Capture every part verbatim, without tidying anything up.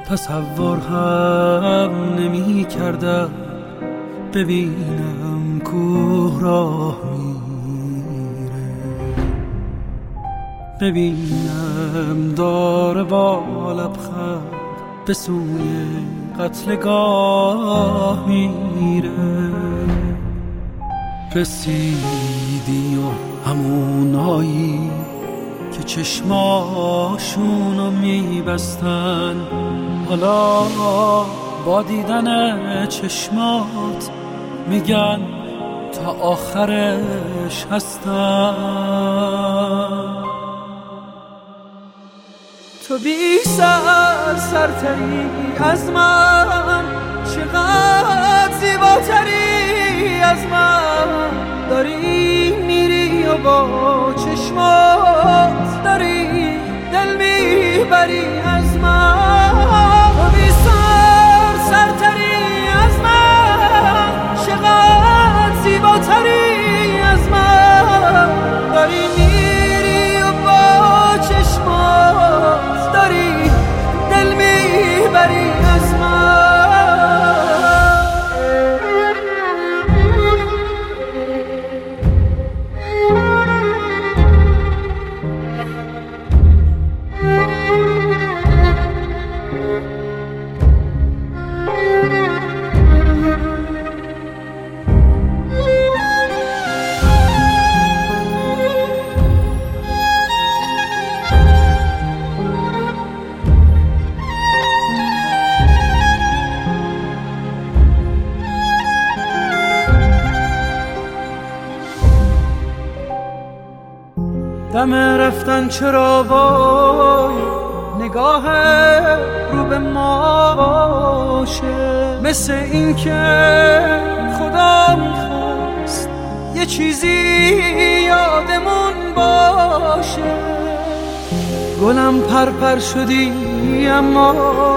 تصور هم نمی کردم ببینم کوه راه میره، ببینم داره با لبخند به سوی قتلگاه میره. رسیدی و همونایی که چشماشونو میبستن حالا با دیدن چشمات میگن تا آخرش هستن. تو بی سر سرتری از من، چقدر زیباتری از من، داری میری و با چشمات داری دل میبری از من. تو بی سر سرتری از من، چقدر زیباتری از من، داری میری و با چشمات داری دل میبری از من. دم رفتن چرا وای نگاه رو به ما باشه، مثل این که خدا میخواست یه چیزی یادمون باشه. گلم پرپر شدی اما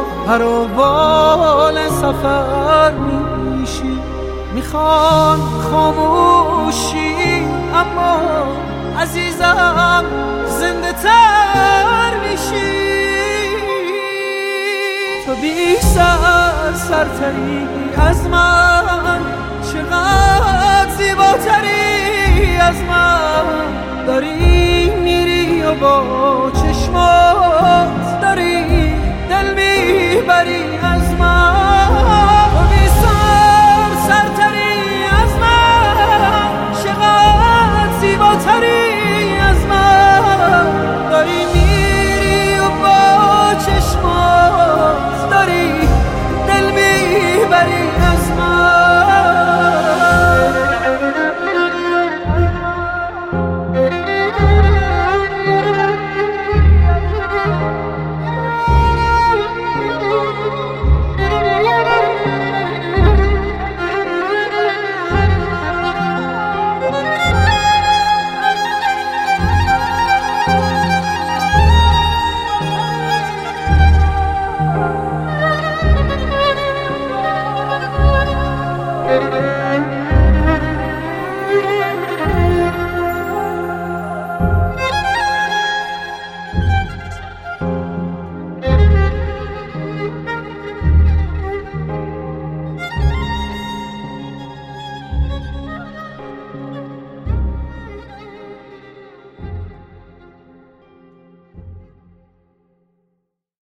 پروبال سفر میشی، میخوان خاموشی اما عزیزم زنده تر میشی. تو بی سر سرتری از من، چقدر زیباتری از من، داری میری و با چشمات داری دل میبری از